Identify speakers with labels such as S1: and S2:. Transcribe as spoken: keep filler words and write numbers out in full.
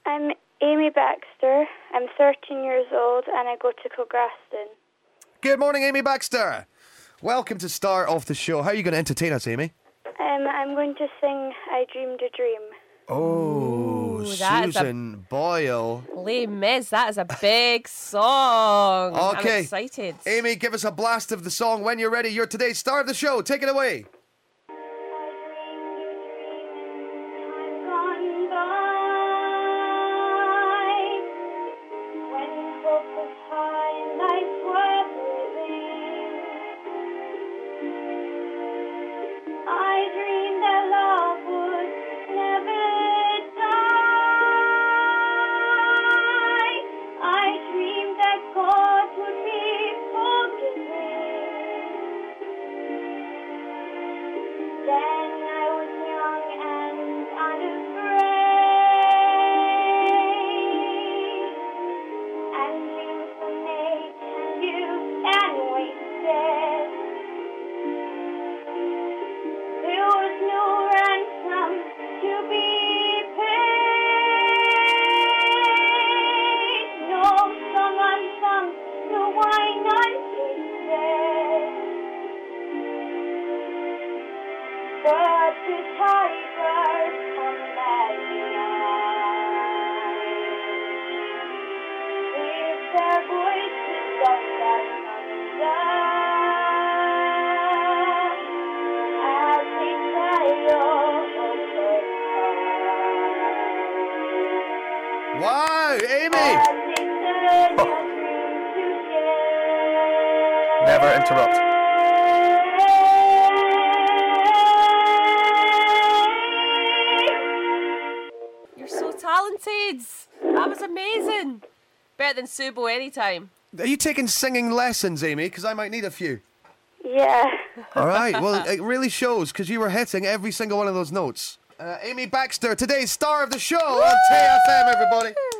S1: I'm Amy Baxter. I'm thirteen years old and I go to Kilgraston.
S2: Good morning, Amy Baxter. Welcome to Star of the Show. How are you going to entertain us, Amy?
S1: Um, I'm going to sing I Dreamed a Dream.
S2: Oh,
S3: Ooh, that is a-
S2: Susan Boyle.
S3: Les Mis, that is a big song.
S2: Okay.
S3: I'm excited.
S2: Amy, give us a blast of the song when you're ready. You're today's Star of the Show. Take it away. Wow, Amy!
S4: Never interrupt.
S3: You're so talented. That was amazing. Better than Subo anytime.
S2: Are you taking singing lessons, Amy? Because I might need a few.
S1: Yeah.
S2: All right, well, it really shows because you were hitting every single one of those notes. Uh, Amy Baxter, today's Star of the Show on T F M, everybody.